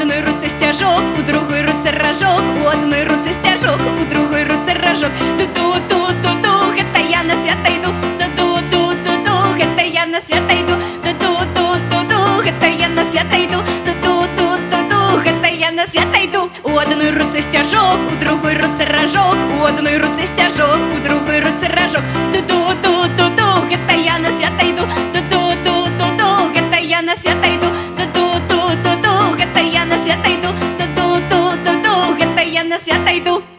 одної руці стяжок, у другої руці рожок, у одної руці стяжок, у другої руці рожок. Ду-ду-ду-ду-ду, это я на свято йду. Ду-ду-ду-ду-ду, это я на свято йду. Ду-ду-ду-ду-ду, это я на свято йду. Ду-ду-ду-ду-ду, это я на свято йду. У одної руці стяжок, у другої руці рожок, у одної руці стяжок, у другої руці рожок. Ду-ду-ду-ду-ду, это я на свято йду. Ду-ду-ду-ду-ду, это я на свято йду. Ду-ду-ду-ду-ду, это я на свято йду. Ду-ду-ду-ду, это я на свято йду.